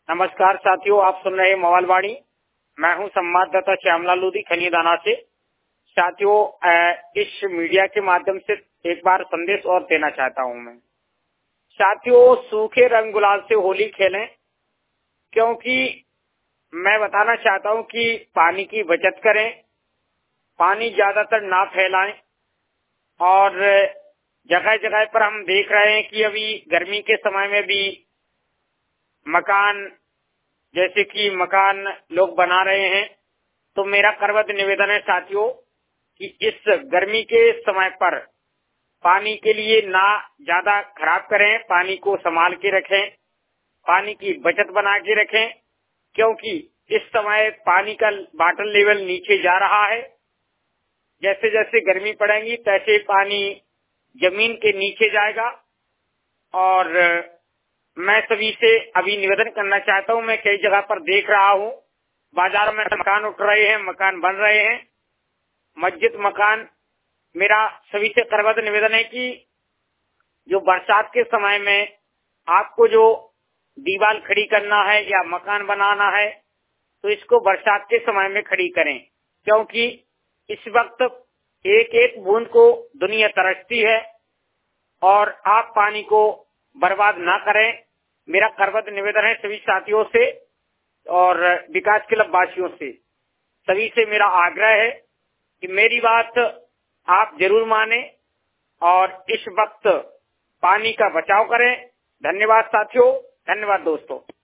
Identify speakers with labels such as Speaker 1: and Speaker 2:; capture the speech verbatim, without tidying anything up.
Speaker 1: नमस्कार साथियों, आप सुन रहे हैं मोबाइलवाणी। मैं हूं संवाददाता श्यामलाल लोधी खनियादाना से। साथियों, इस मीडिया के माध्यम से एक बार संदेश और देना चाहता हूं मैं। साथियों, सूखे रंग गुलाल से होली खेलें, क्योंकि मैं बताना चाहता हूं कि पानी की बचत करें, पानी ज्यादातर ना फैलाएं। और जगह जगह पर हम देख रहे हैं कि अभी गर्मी के समय में भी मकान जैसे कि मकान लोग बना रहे हैं। तो मेरा करवत निवेदन है साथियों कि इस गर्मी के समय पर पानी के लिए ना ज्यादा खराब करें, पानी को संभाल के रखें, पानी की बचत बना के रखें, क्योंकि इस समय पानी का वाटर लेवल नीचे जा रहा है। जैसे जैसे गर्मी पड़ेगी तैसे पानी जमीन के नीचे जाएगा। और मैं सभी से अभी निवेदन करना चाहता हूं, मैं कई जगह पर देख रहा हूं, बाजार में मकान उठ रहे हैं, मकान बन रहे हैं, मस्जिद मकान। मेरा सभी से करबद्ध निवेदन है कि जो बरसात के समय में आपको जो दीवार खड़ी करना है या मकान बनाना है, तो इसको बरसात के समय में खड़ी करें, क्योंकि इस वक्त एक एक बूंद को दुनिया तरसती है और आप पानी को बर्बाद ना करें। मेरा करबद्ध निवेदन है सभी साथियों से और विकास क्लब वासियों से। सभी से मेरा आग्रह है कि मेरी बात आप जरूर माने और इस वक्त पानी का बचाव करें। धन्यवाद साथियों, धन्यवाद दोस्तों।